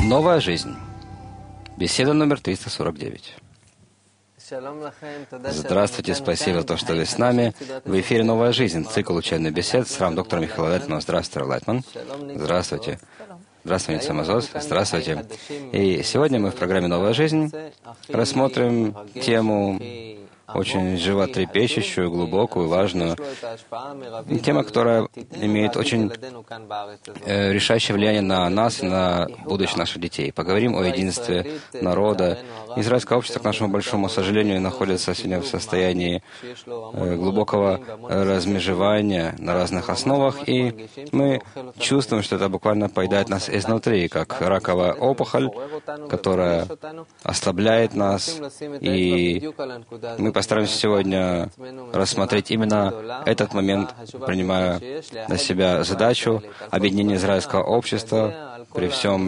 Новая жизнь. Беседа номер 349. Здравствуйте, спасибо за то, что вы с нами. В эфире «Новая жизнь», цикл учебных бесед с доктором Михаилом Лайтманом. Здравствуйте, Лайтман. Здравствуйте. Здравствуйте, Самазос. Здравствуйте. И сегодня мы в программе «Новая жизнь» рассмотрим тему очень животрепещущую, глубокую, важную. Тема, которая имеет очень решающее влияние на нас и на будущее наших детей. Поговорим о единстве народа. Израильское общество, к нашему большому сожалению, находится сегодня в состоянии глубокого размежевания на разных основах, и мы чувствуем, что это буквально поедает нас изнутри, как раковая опухоль, которая ослабляет нас, и мы постараемся сегодня рассмотреть именно этот момент, принимая на себя задачу объединения израильского общества при всем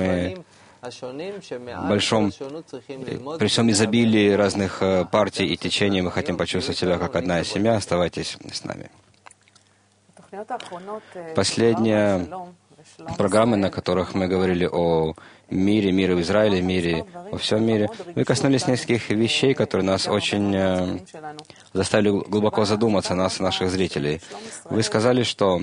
изобилии разных партий и течений. Мы хотим почувствовать себя как одна семья. Оставайтесь с нами. Последние программы, на которых мы говорили о мире в Израиле, мире во всем мире, вы коснулись нескольких вещей, которые нас очень заставили глубоко задуматься, нас и наших зрителей. Вы сказали, что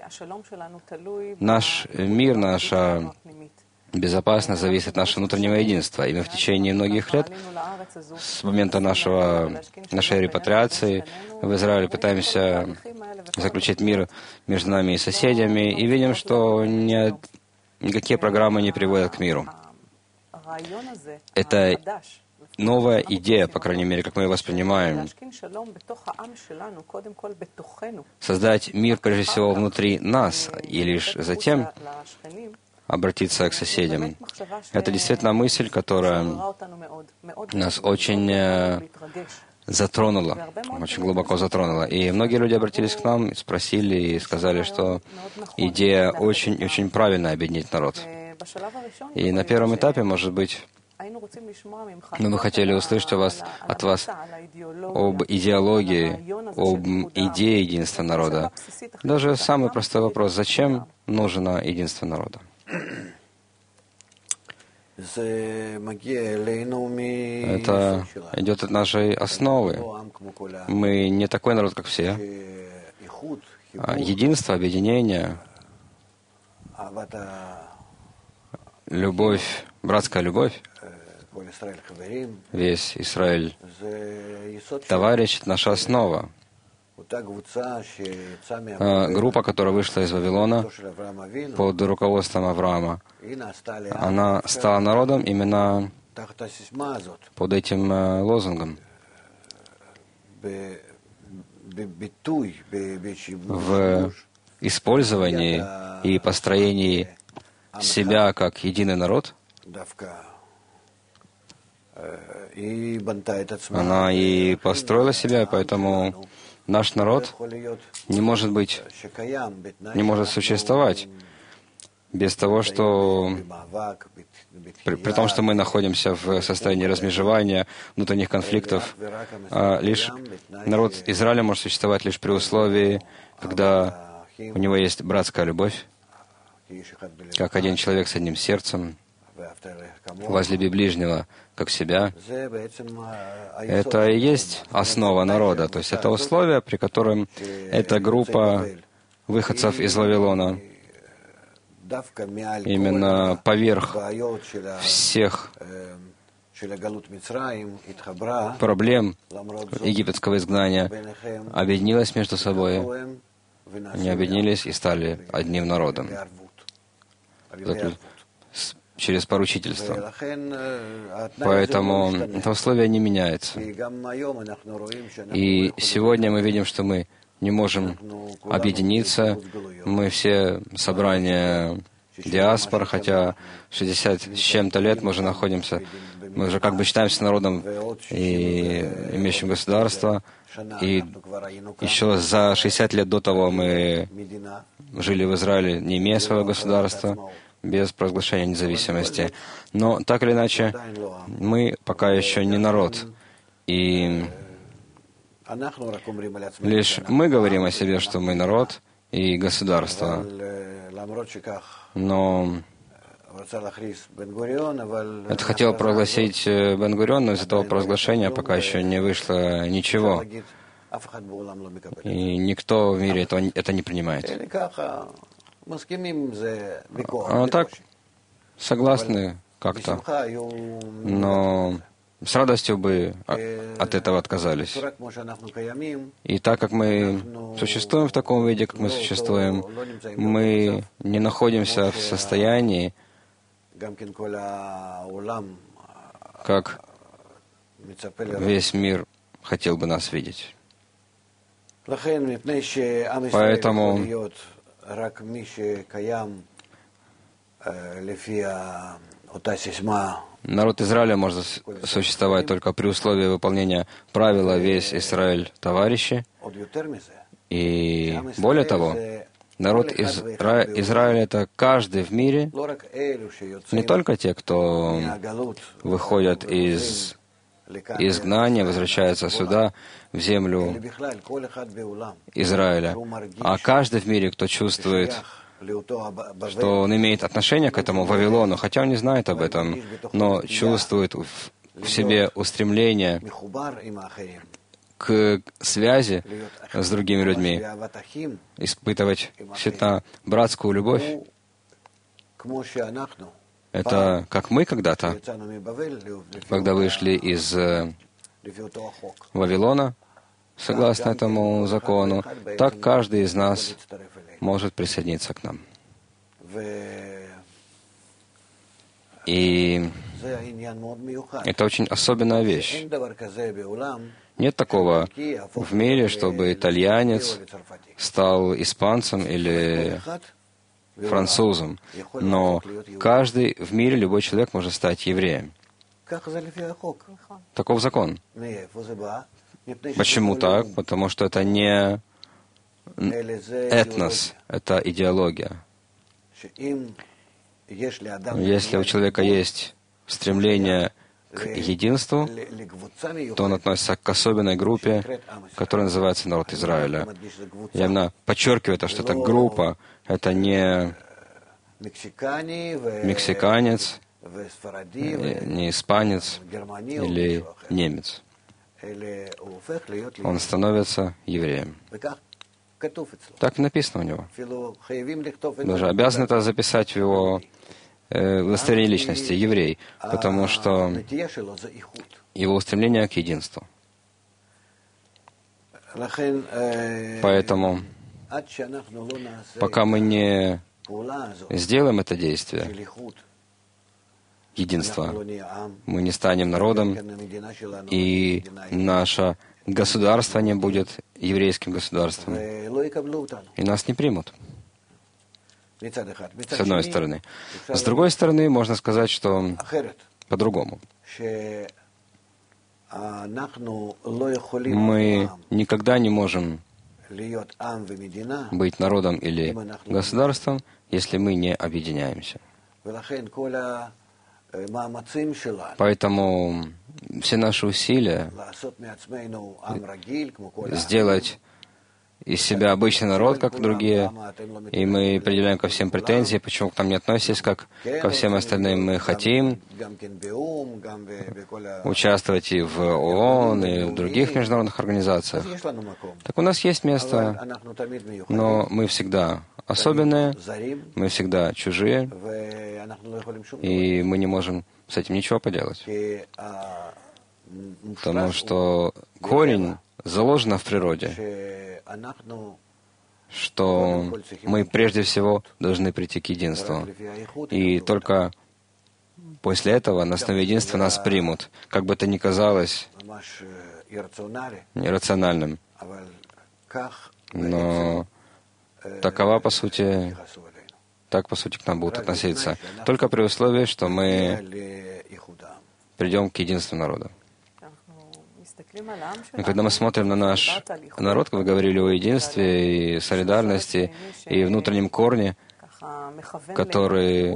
наш мир, наша безопасность зависит от нашего внутреннего единства. И мы в течение многих лет, с момента нашей репатриации в Израиле, пытаемся заключить мир между нами и соседями, и видим, что никакие программы не приводят к миру. Это новая идея, по крайней мере, как мы ее воспринимаем. Создать мир, прежде всего, внутри нас, и лишь затем обратиться к соседям. Это действительно мысль, которая нас очень затронула, очень глубоко затронула. И многие люди обратились к нам, спросили и сказали, что идея очень правильная — объединить народ. И на первом этапе, может быть, мы бы хотели услышать от вас об идеологии, об идее единства народа. Даже самый простой вопрос: зачем нужно единство народа? Это идет от нашей основы. Мы не такой народ, как все. Единство, объединение, любовь, братская любовь, весь Израиль товарищ — это наша основа. Группа, которая вышла из Вавилона под руководством Авраама, она стала народом именно под этим лозунгом. В использовании и построении себя как единый народ она и построила себя, поэтому наш народ не может существовать без того, что при том, что мы находимся в состоянии размежевания, внутренних конфликтов, лишь народ Израиля может существовать лишь при условии, когда у него есть братская любовь, как один человек с одним сердцем, возлюби ближнего как себя. Это и есть основа народа, то есть это условия, при котором эта группа выходцев из Вавилона именно поверх всех проблем египетского изгнания объединилась между собой. Они объединились и стали одним народом через поручительство. Поэтому это условие не меняется. И сегодня мы видим, что мы не можем объединиться. Мы все собрание диаспор, хотя 60 с чем-то лет мы уже как бы считаемся народом и имеющим государство. И еще за 60 лет до того мы жили в Израиле, не имея своего государства, без провозглашения независимости. Но так или иначе, мы пока еще не народ. И лишь мы говорим о себе, что мы народ и государство. Но Это хотел прогласить Бен-Гурион, но из этого провозглашения пока еще не вышло ничего. И никто в мире это не принимает. А так, согласны как-то, но с радостью бы от этого отказались. И так как мы существуем в таком виде, как мы существуем, мы не находимся в состоянии, как весь мир хотел бы нас видеть. Поэтому народ Израиля может существовать только при условии выполнения правила «Весь Израиль, товарищи». И более того, народ Израиля — это каждый в мире, не только те, кто выходят из изгнания, возвращаются сюда, в землю Израиля, а каждый в мире, кто чувствует, что он имеет отношение к этому Вавилону, хотя он не знает об этом, но чувствует в себе устремление к связи с другими людьми, испытывать всегда братскую любовь. Это как мы когда-то, когда вышли из Вавилона, согласно этому закону, так каждый из нас может присоединиться к нам. И это очень особенная вещь. Нет такого в мире, чтобы итальянец стал испанцем или французом, но каждый в мире, любой человек может стать евреем. Таков закон. Почему так? Потому что это не этнос, это идеология. Если у человека есть стремление к единству, то он относится к особенной группе, которая называется народ Израиля. Я именно подчеркиваю это, что это группа, это не мексиканец, не испанец или немец. Он становится евреем. Так написано у него. Даже обязан это записать в его удостоверение личности, еврей, потому что его устремление к единству. Поэтому, пока мы не сделаем это действие, единства, мы не станем народом, и наше государство не будет еврейским государством, и нас не примут. С одной стороны. С другой стороны, можно сказать, что по-другому. Мы никогда не можем быть народом или государством, если мы не объединяемся. Поэтому все наши усилия сделать из себя обычный народ, как другие, и мы предъявляем ко всем претензии, почему к нам не относитесь, как ко всем остальным. Мы хотим участвовать и в ООН, и в других международных организациях. Так у нас есть место, но мы всегда особенные, мы всегда чужие, и мы не можем с этим ничего поделать. Потому что корень заложено в природе, что мы прежде всего должны прийти к единству. И только после этого на основе единства нас примут, как бы это ни казалось нерациональным. Но такова, по сути, так, по сути, к нам будут относиться. Только при условии, что мы придем к единству народа. И когда мы смотрим на наш народ, вы говорили о единстве и солидарности, и внутреннем корне, который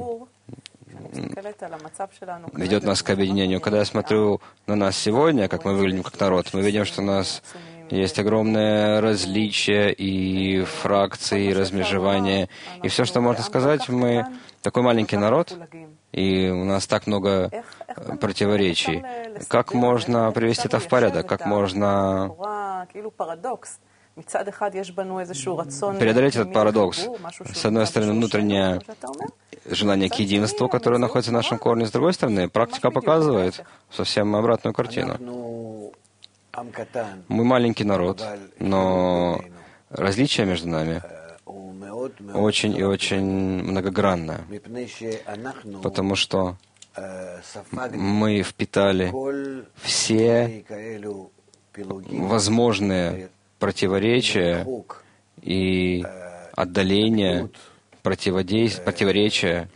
ведет нас к объединению. Когда я смотрю на нас сегодня, как мы выглядим как народ, мы видим, что у нас Есть огромное различие и фракции, и размежевания. И все, что можно сказать, мы такой маленький народ, и у нас так много противоречий. Как можно привести это в порядок? Как можно преодолеть этот парадокс? С одной стороны, внутреннее желание к единству, которое находится в нашем корне. С другой стороны, практика показывает совсем обратную картину. Мы маленький народ, но различие между нами очень и очень многогранное, потому что мы впитали все возможные противоречия и отдаления, противоречия,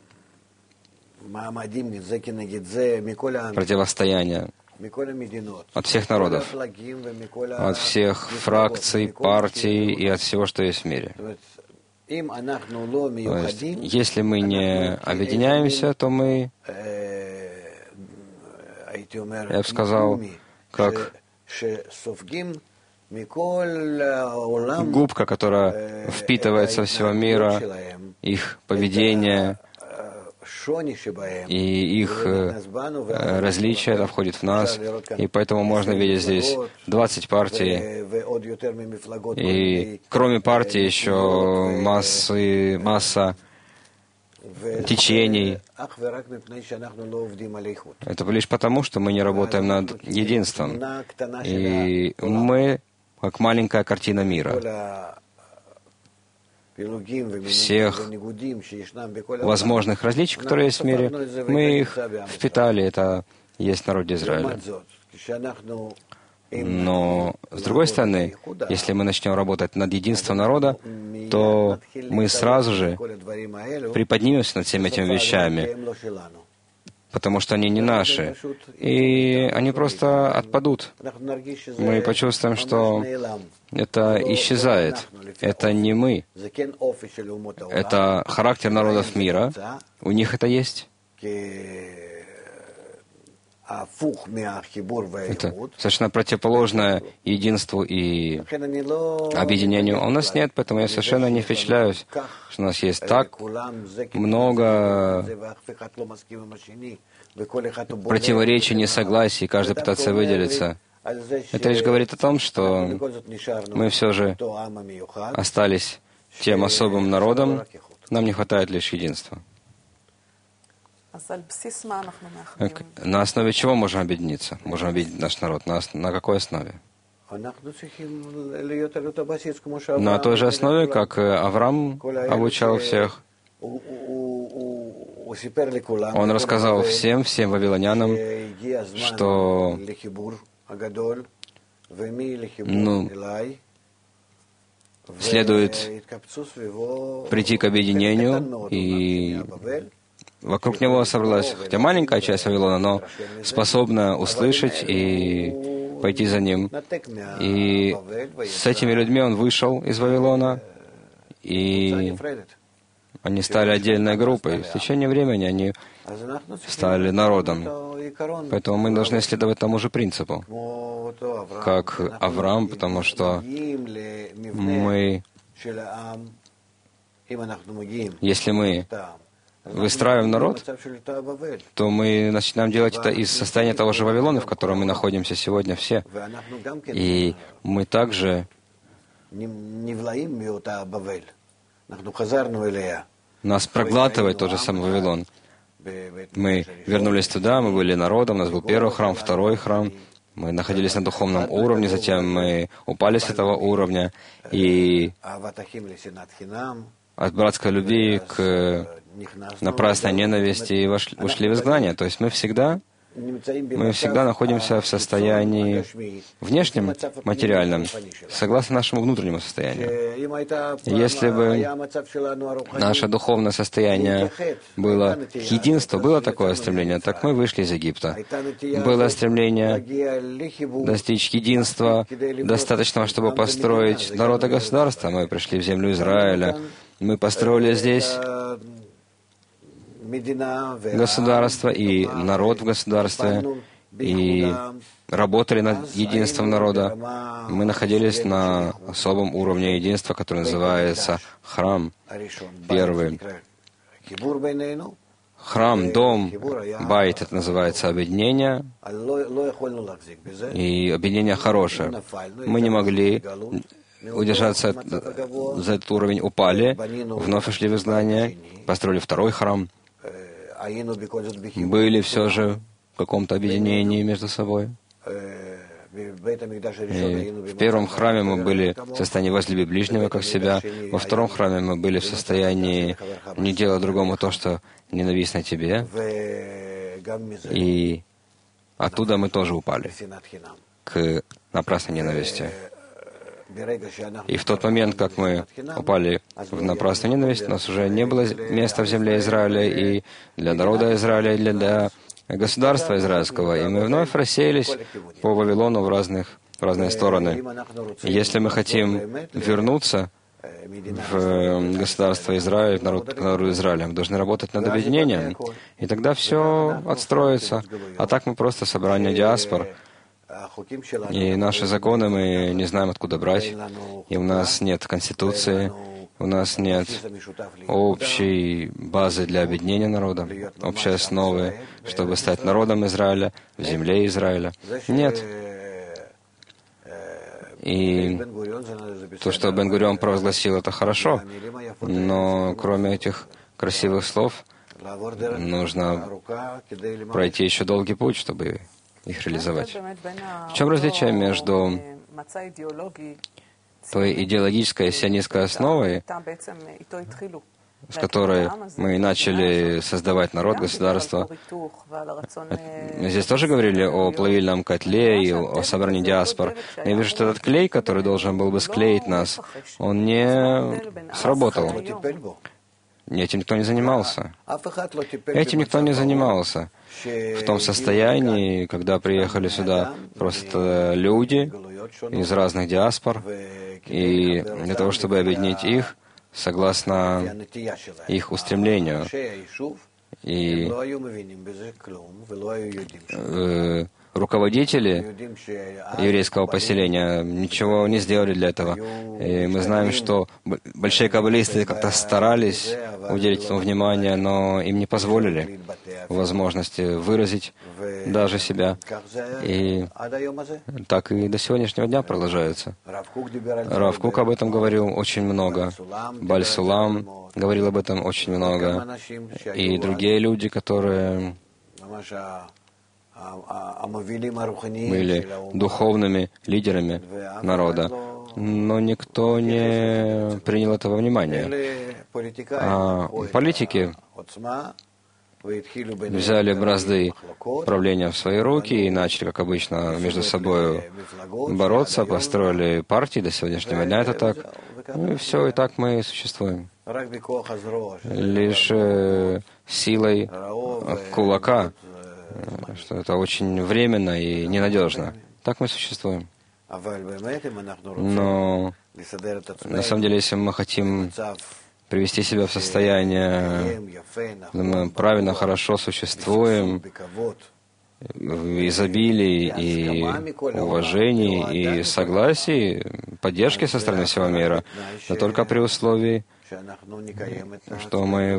противостояния от всех народов, от всех фракций, партий и от всего, что есть в мире. То есть, если мы не объединяемся, то мы, я бы сказал, как губка, которая впитывает со всего мира их поведение и их различия, это входит в нас, и поэтому можно видеть здесь 20 партий, и кроме партий еще масса течений. Это лишь потому, что мы не работаем над единством, и мы как маленькая картина мира. Всех возможных различий, которые есть в мире, мы их впитали, это есть в народе Израиля. Но, с другой стороны, если мы начнем работать над единством народа, то мы сразу же приподнимемся над всеми этими вещами, потому что они не наши, и они просто отпадут. Мы почувствуем, что это исчезает. Это не мы. Это характер народов мира. У них это есть. Это совершенно противоположное единству и объединению. А у нас нет, поэтому я совершенно не впечатляюсь, что у нас есть так много противоречий, несогласий, каждый пытается выделиться. Это лишь говорит о том, что мы все же остались тем особым народом, нам не хватает лишь единства. На основе чего можем объединиться? Можем объединить наш народ. На какой основе? На той же основе, как Авраам обучал всех. Он рассказал всем вавилонянам, что следует прийти к объединению, и вокруг него собралась, хотя маленькая часть Вавилона, но способна услышать и пойти за ним. И с этими людьми он вышел из Вавилона, и они стали отдельной группой. В течение времени они стали народом. Поэтому мы должны следовать тому же принципу, как Авраам, потому что мы, если мы выстраиваем народ, то мы начинаем делать это из состояния того же Вавилона, в котором мы находимся сегодня все. И мы также нас проглатывает тот же самый Вавилон. Мы вернулись туда, мы были народом, у нас был первый храм, второй храм, мы находились на духовном уровне, затем мы упали с этого уровня, и от братской любви к напрасной ненависти и ушли в изгнание. То есть мы всегда находимся в состоянии внешнем, материальном, согласно нашему внутреннему состоянию. Если бы наше духовное состояние было к единству, было такое стремление, так мы вышли из Египта. Было стремление достичь единства, достаточного, чтобы построить народ и государство. Мы пришли в землю Израиля, мы построили здесь государство и народ в государстве, и работали над единством народа. Мы находились на особом уровне единства, который называется храм. Первый. Храм, дом, байт, это называется объединение, и объединение хорошее. Мы не могли удержаться за этот уровень, упали, вновь ушли в изгнание, построили второй храм, были все же в каком-то объединении между собой. И в первом храме мы были в состоянии возлюби ближнего как себя, во втором храме мы были в состоянии не делать другому то, что ненавистно тебе, и оттуда мы тоже упали к напрасной ненависти. И в тот момент, как мы упали в напрасную ненависть, у нас уже не было места в земле Израиля и для народа Израиля, и для государства израильского, и мы вновь рассеялись по Вавилону в разные стороны. И если мы хотим вернуться в государство Израиля, к народу Израиля, мы должны работать над объединением, и тогда все отстроится. А так мы просто собрание диаспор, и наши законы мы не знаем, откуда брать, и у нас нет конституции, у нас нет общей базы для объединения народа, общей основы, чтобы стать народом Израиля, в земле Израиля. Нет. И то, что Бен-Гурион провозгласил, это хорошо, но кроме этих красивых слов нужно пройти еще долгий путь, чтобы их реализовать. В чем различие между той идеологической сионистской основой, с которой мы начали создавать народ, государство? Мы здесь тоже говорили о плавильном котле и о собрании диаспор. Я вижу, что этот клей, который должен был бы склеить нас, он не сработал. Этим никто не занимался. Этим никто не занимался. В том состоянии, когда приехали сюда просто люди из разных диаспор, и для того, чтобы объединить их, согласно их устремлению, и руководители еврейского поселения ничего не сделали для этого. И мы знаем, что большие каббалисты как-то старались уделить этому внимание, но им не позволили возможности выразить даже себя. И так и до сегодняшнего дня продолжается. Рав Кук об этом говорил очень много. Баль Сулам говорил об этом очень много. И другие люди, которые были духовными лидерами народа, но никто не принял этого внимания. А политики взяли бразды правления в свои руки и начали, как обычно, между собой бороться, построили партии, до сегодняшнего дня это так. Ну и все, и так мы существуем. Лишь силой кулака, что это очень временно и ненадежно. Так мы существуем. Но на самом деле, если мы хотим привести себя в состояние, мы правильно, хорошо существуем, в изобилии и уважении и согласии, поддержки со стороны всего мира, но только при условии, что мы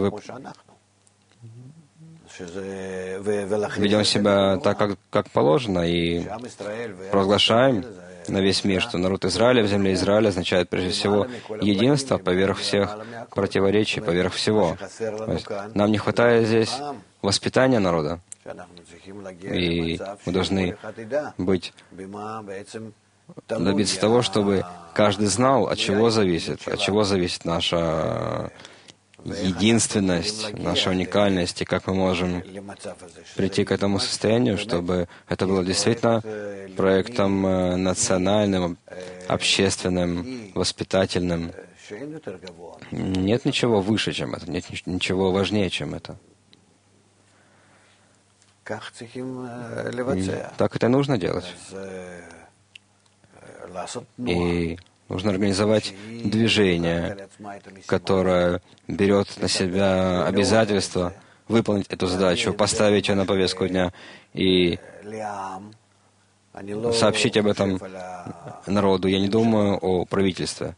ведем себя так, как положено, и провозглашаем на весь мир, что народ Израиля в земле Израиля означает прежде всего единство поверх всех противоречий, поверх всего. То есть нам не хватает здесь воспитания народа, и мы должны добиться того, чтобы каждый знал, от чего зависит наша единственность, наша уникальность, и как мы можем прийти к этому состоянию, чтобы это было действительно проектом национальным, общественным, воспитательным. Нет ничего выше, чем это, нет ничего важнее, чем это. Так это нужно делать. И нужно организовать движение, которое берет на себя обязательство выполнить эту задачу, поставить ее на повестку дня и сообщить об этом народу. Я не думаю о правительстве,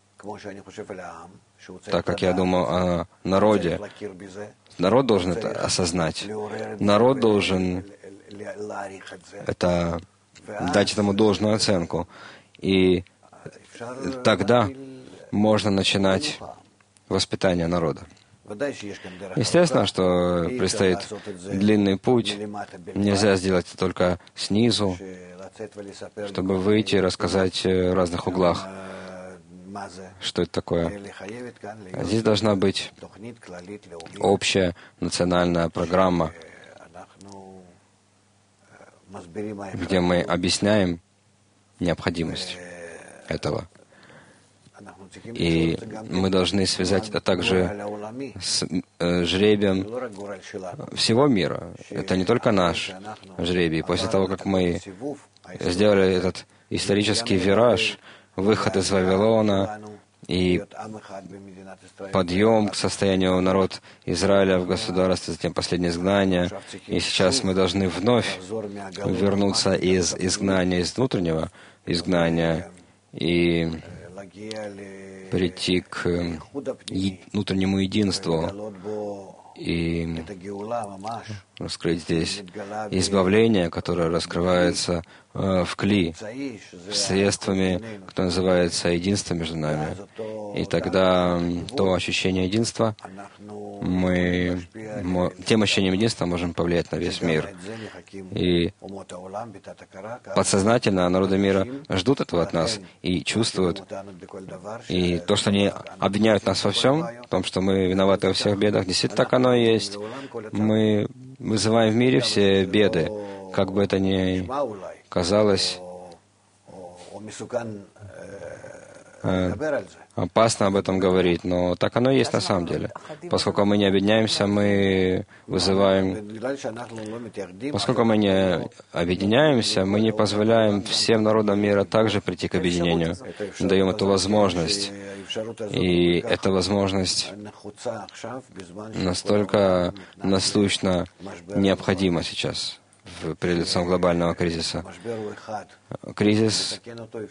так как я думаю о народе. Народ должен это осознать. Народ должен это дать этому должную оценку. И тогда можно начинать воспитание народа. Естественно, что предстоит длинный путь. Нельзя сделать это только снизу, чтобы выйти и рассказать в разных углах, что это такое. А здесь должна быть общая национальная программа, где мы объясняем необходимость этого. И мы должны связать это также с жребием всего мира. Это не только наш жребий. После того, как мы сделали этот исторический вираж, выход из Вавилона и подъем к состоянию народ Израиля в государстве, затем последнее изгнание, и сейчас мы должны вновь вернуться из изгнания, из внутреннего изгнания, и прийти к внутреннему единству и раскрыть здесь избавление, которое раскрывается в кли, средствами, что называется единство между нами. И тогда то ощущение единства, тем ощущением единства можем повлиять на весь мир. И подсознательно народы мира ждут этого от нас и чувствуют. И то, что они обвиняют нас во всем, в том, что мы виноваты во всех бедах, действительно так оно и есть. Мы вызываем в мире все беды, как бы это ни казалось опасно об этом говорить, но так оно и есть на самом деле. Поскольку мы не объединяемся, мы вызываем... Поскольку мы не объединяемся, мы не позволяем всем народам мира также прийти к объединению. Даем эту возможность. И эта возможность настолько насущно необходима сейчас перед лицом глобального кризиса. Кризис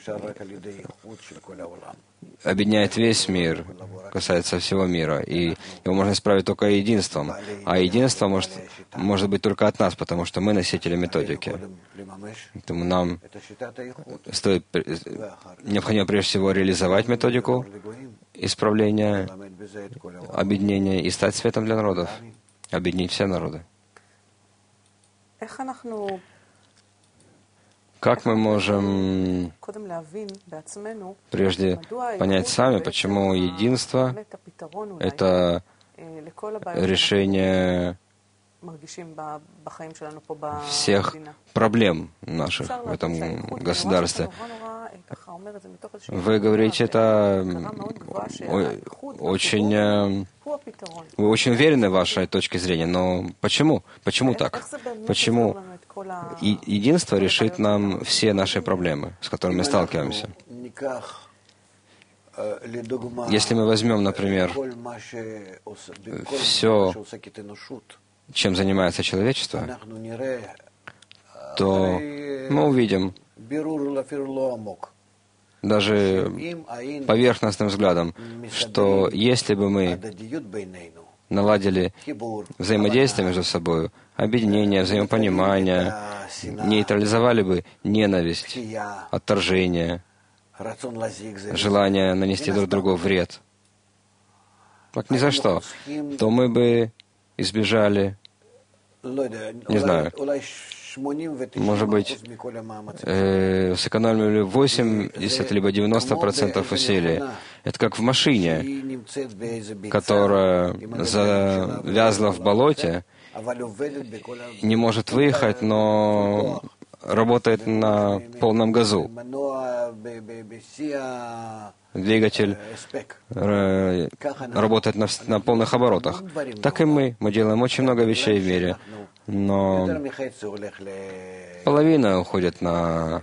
объединяет весь мир, касается всего мира, и его можно исправить только единством. А единство может быть только от нас, потому что мы носители методики. Поэтому нам необходимо прежде всего реализовать методику исправления, объединения и стать светом для народов, объединить все народы. Как мы можем прежде понять сами, почему единство — это решение всех проблем наших в этом государстве? Вы говорите это очень... Вы очень уверены в вашей точке зрения, но почему? Почему так? Почему единство решит нам все наши проблемы, с которыми мы сталкиваемся? Если мы возьмем, например, все, чем занимается человечество, то мы увидим, даже поверхностным взглядом, что если бы мы наладили взаимодействие между собой, объединение, взаимопонимание, нейтрализовали бы ненависть, отторжение, желание нанести друг другу вред, так ни за что, то мы бы избежали, не знаю, может быть, сэкономили 80 либо 90% усилий. Это как в машине, которая завязла в болоте, не может выехать, но работает на полном газу. Двигатель работает на полных оборотах. Так и мы. Мы делаем очень много вещей в мире, но половина уходит на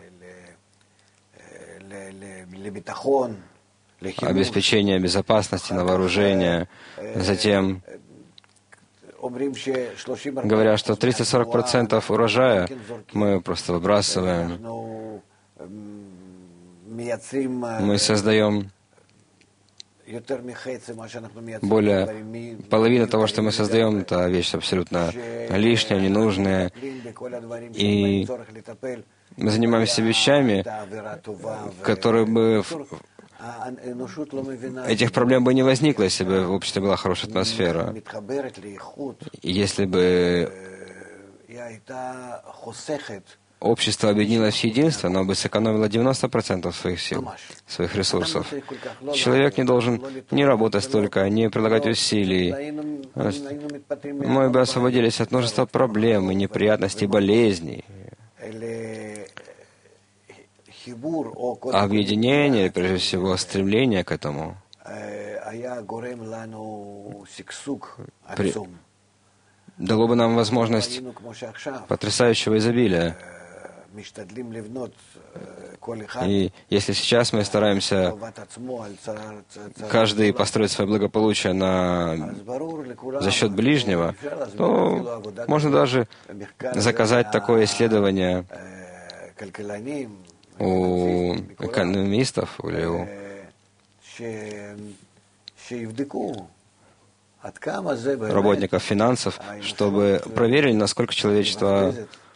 обеспечение безопасности, на вооружение, затем говорят, что 30-40% урожая мы просто выбрасываем. Мы создаем более половины того, что мы создаем, это вещь абсолютно лишняя, ненужная. И мы занимаемся вещами, которые бы... Этих проблем бы не возникло, если бы в обществе была хорошая атмосфера. И если бы общество объединилось в единство, оно бы сэкономило 90% своих сил, своих ресурсов. Человек не должен не работать столько, не прилагать усилий. Мы бы освободились от множества проблем и неприятностей, болезней. Объединение, прежде всего, стремление к этому дало бы нам возможность потрясающего изобилия. И если сейчас мы стараемся каждый построить свое благополучие за счет ближнего, то можно даже заказать такое исследование у экономистов или у работников финансов, чтобы проверили, насколько человечество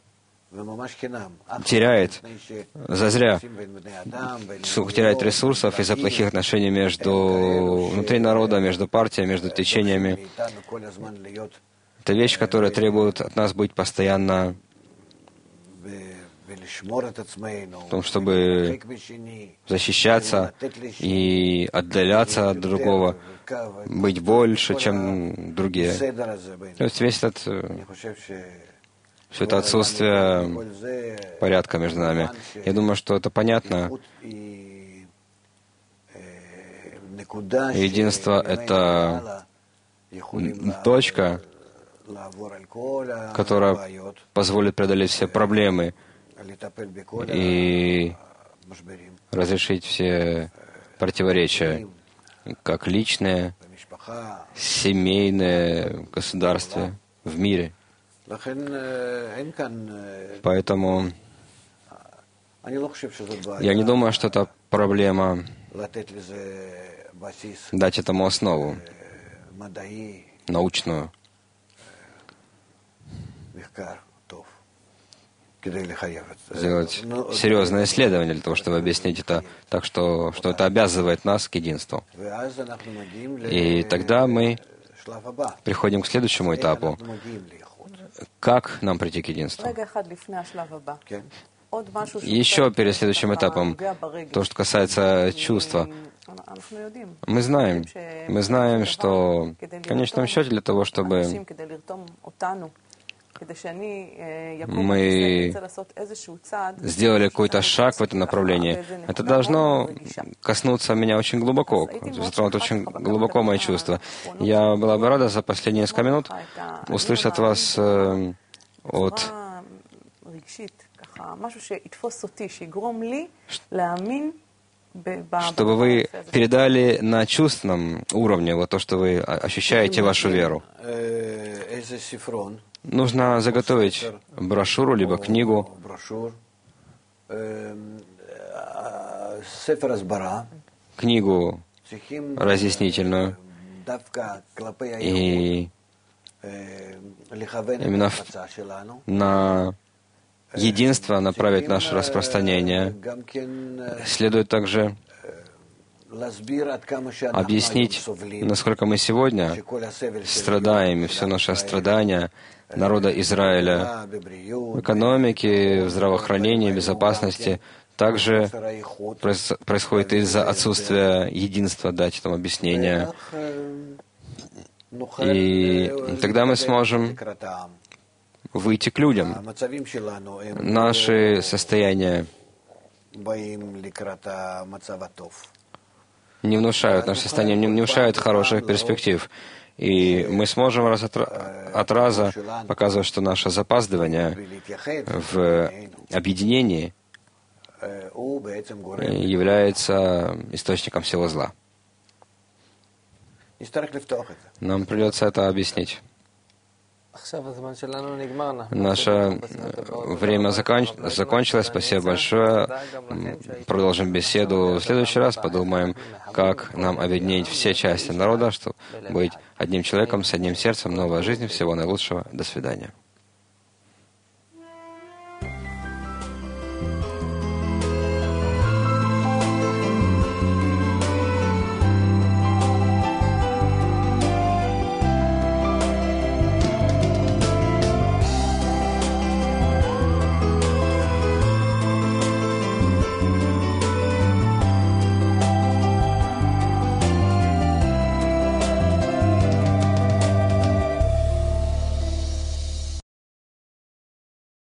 теряет зазря, сколько теряет ресурсов из-за плохих отношений внутри народа, между партиями, между течениями. Это вещь, которая требует от нас быть постоянно в том, чтобы защищаться и отдаляться от другого, быть больше, чем другие. То есть все это отсутствие порядка между нами. Я думаю, что это понятно. Единство — это точка, которая позволит преодолеть все проблемы и разрешить все противоречия, как личные, семейные, государстве, в мире. Поэтому я не думаю, что это проблема дать этому основу научную, сделать серьезное исследование для того, чтобы объяснить это так, что это обязывает нас к единству. И тогда мы приходим к следующему этапу. Как нам прийти к единству? Еще перед следующим этапом, то, что касается чувства. Мы знаем, что в конечном счете для того, чтобы мы сделали какой-то шаг в этом направлении, это должно коснуться меня очень глубоко, затронуть очень глубоко мои чувства. Я была бы рада за последние несколько минут услышать от вас чтобы вы передали на чувственном уровне вот то, что вы ощущаете вашу веру. Нужно заготовить брошюру, либо книгу, книгу разъяснительную, и именно на единство направить наше распространение. Следует также объяснить, насколько мы сегодня страдаем, и все наше страдание народа Израиля в экономике, в здравоохранении, в безопасности также происходит из-за отсутствия единства, дать этому объяснение. И тогда мы сможем выйти к людям. Наши состояния не внушают, наше состояние не внушает хороших перспектив. И мы сможем раз от раза показывать, что наше запаздывание в объединении является источником всего зла. Нам придется это объяснить. Наше время закончилось. Спасибо большое. Продолжим беседу в следующий раз. Подумаем, как нам объединить все части народа, чтобы быть одним человеком с одним сердцем. Новая жизнь. Всего наилучшего. До свидания.